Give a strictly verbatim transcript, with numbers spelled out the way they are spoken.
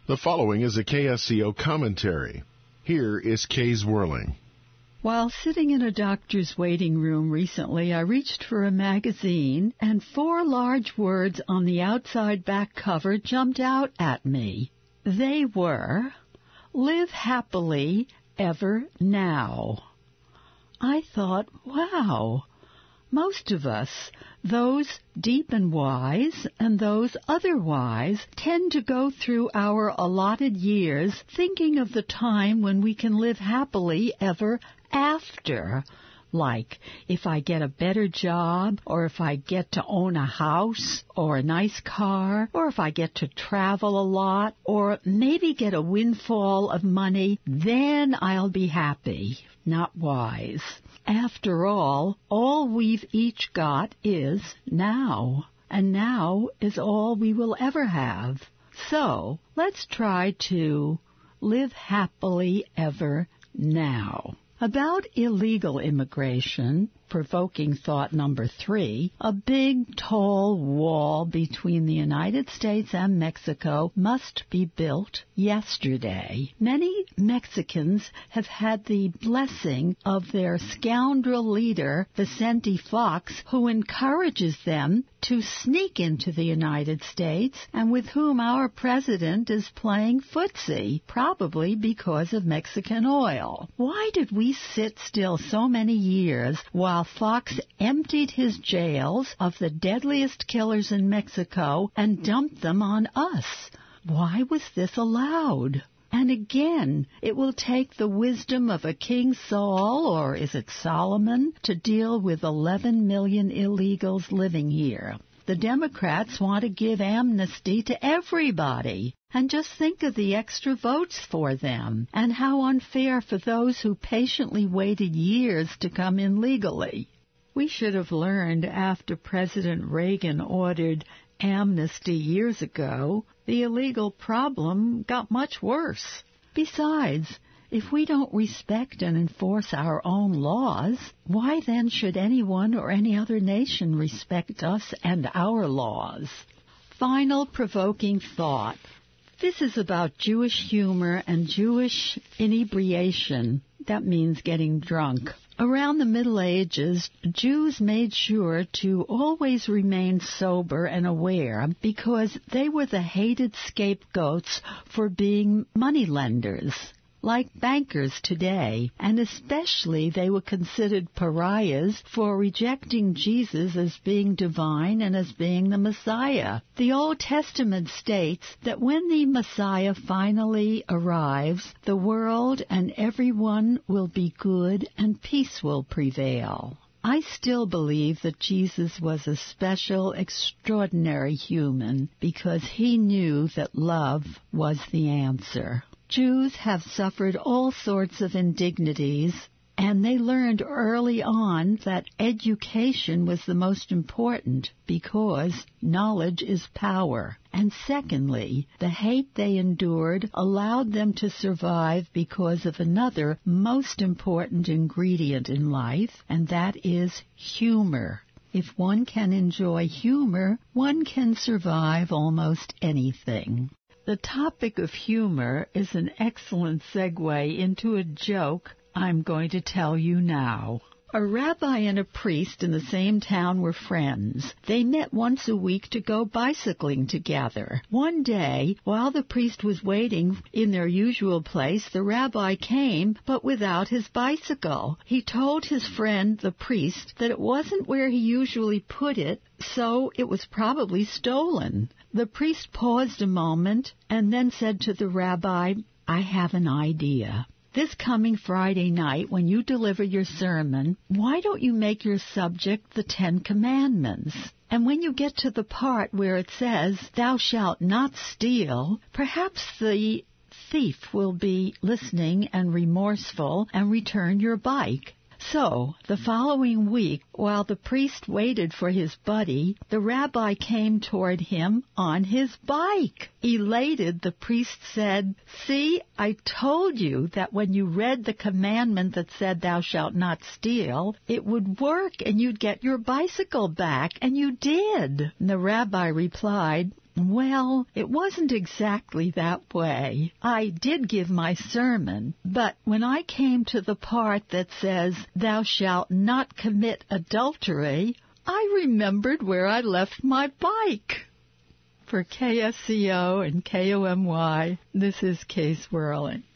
The following is a K S C O commentary. Here is Kay's Whirling. While sitting in a doctor's waiting room recently, I reached for a magazine, and four large words on the outside back cover jumped out at me. They were, "Live happily ever now." I thought, wow, most of us, those deep and wise and those otherwise, tend to go through our allotted years thinking of the time when we can live happily ever after. Like, if I get a better job, or if I get to own a house, or a nice car, or if I get to travel a lot, or maybe get a windfall of money, then I'll be happy. Not wise. After all, all we've each got is now, and now is all we will ever have. So, let's try to live happily ever now. About illegal immigration, provoking thought number three, a big, tall wall between the United States and Mexico must be built yesterday. Many Mexicans have had the blessing of their scoundrel leader, Vicente Fox, who encourages them to sneak into the United States and with whom our president is playing footsie, probably because of Mexican oil. Why did we sit still so many years while Fox emptied his jails of the deadliest killers in Mexico and dumped them on us? Why was this allowed? And again, it will take the wisdom of a King Saul, or is it Solomon, to deal with eleven million illegals living here. The Democrats want to give amnesty to everybody. And just think of the extra votes for them, and how unfair for those who patiently waited years to come in legally. We should have learned after President Reagan ordered amnesty years ago, the illegal problem got much worse. Besides, if we don't respect and enforce our own laws, why then should anyone or any other nation respect us and our laws? Final provoking thought. This is about Jewish humor and Jewish inebriation. That means getting drunk. Around the Middle Ages, Jews made sure to always remain sober and aware because they were the hated scapegoats for being moneylenders, like bankers today, and especially they were considered pariahs for rejecting Jesus as being divine and as being the Messiah. The Old Testament states that when the Messiah finally arrives, the world and everyone will be good and peace will prevail. I still believe that Jesus was a special, extraordinary human because he knew that love was the answer. Jews have suffered all sorts of indignities, and they learned early on that education was the most important because knowledge is power. And secondly, the hate they endured allowed them to survive because of another most important ingredient in life, and that is humor. If one can enjoy humor, one can survive almost anything. The topic of humor is an excellent segue into a joke I'm going to tell you now. A rabbi and a priest in the same town were friends. They met once a week to go bicycling together. One day, while the priest was waiting in their usual place, the rabbi came, but without his bicycle. He told his friend, the priest, that it wasn't where he usually put it, so it was probably stolen. The priest paused a moment and then said to the rabbi, "I have an idea. This coming Friday night, when you deliver your sermon, why don't you make your subject the Ten Commandments? And when you get to the part where it says, 'Thou shalt not steal,' perhaps the thief will be listening and remorseful and return your bike." So, the following week, while the priest waited for his buddy, the rabbi came toward him on his bike. Elated, the priest said, "See, I told you that when you read the commandment that said, 'Thou shalt not steal,' it would work and you'd get your bicycle back, and you did." And the rabbi replied, Well, it wasn't exactly that way. I did give my sermon, but when I came to the part that says, "Thou shalt not commit adultery," I remembered where I left my bike. For K S C O and K O M Y, this is Kay Swirling.